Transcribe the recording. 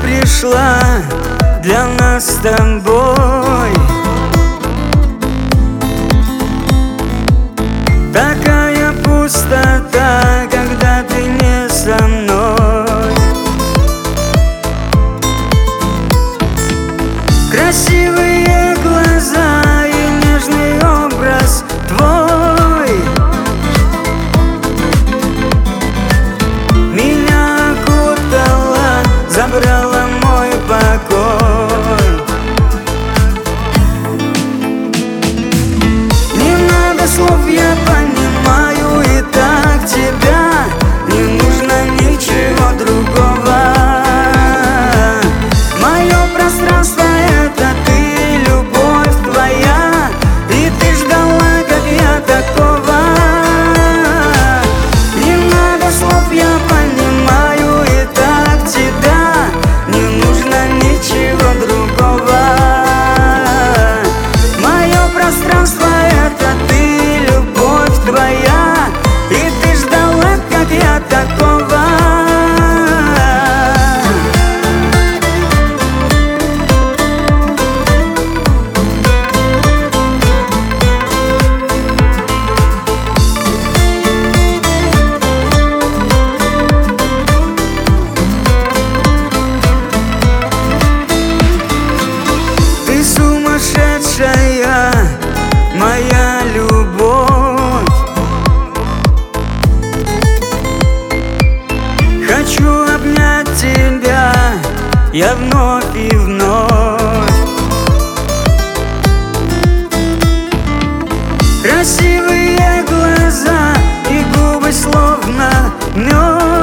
пришла для нас с тобой. Такая пустота, когда ты не со мной. Красивые глаза и нежный образ твой меня окутала, забрала мой покой. Не надо слов, я понимаю и так тебя. Не нужно ничего другого. Мое пространство — это ты, любовь твоя, и ты ждала, как я такого. Не надо слов, я понимаю и так тебя. Не нужно ничего другого. Мое пространство — это ты, любовь твоя, и ты ждала, как я такого. Ты сумасшедшая, моя любовь. Хочу обнять тебя я вновь и вновь. Красивые глаза и губы словно мед.